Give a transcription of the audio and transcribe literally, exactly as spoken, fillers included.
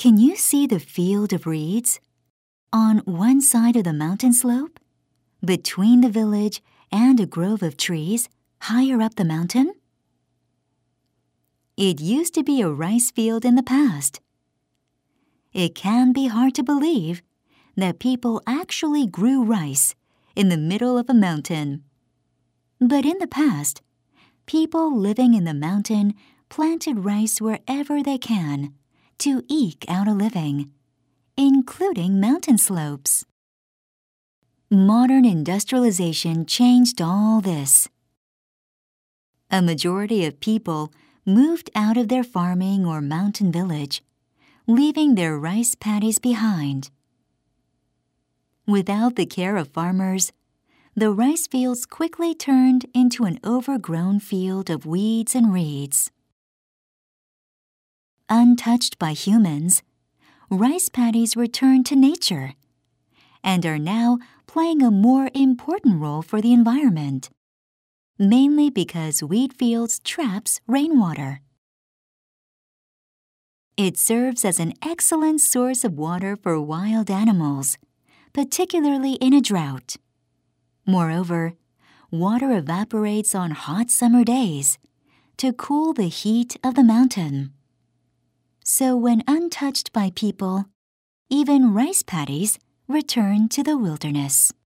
Can you see the field of reeds? On one side of the mountain slope, between the village and a grove of trees higher up the mountain? It used to be a rice field in the past. It can be hard to believe that people actually grew rice in the middle of a mountain. But in the past, people living in the mountain planted rice wherever they can to eke out a living, including mountain slopes. Modern industrialization changed all this. A majority of people moved out of their farming or mountain village, leaving their rice paddies behind. Without the care of farmers, the rice fields quickly turned into an overgrown field of weeds and reeds. Untouched by humans, rice paddies returned to nature and are now playing a more important role for the environment, mainly because wheat fields traps rainwater. It serves as an excellent source of water for wild animals, particularly in a drought. Moreover, water evaporates on hot summer days to cool the heat of the mountain. So when untouched by people, even rice paddies return to the wilderness.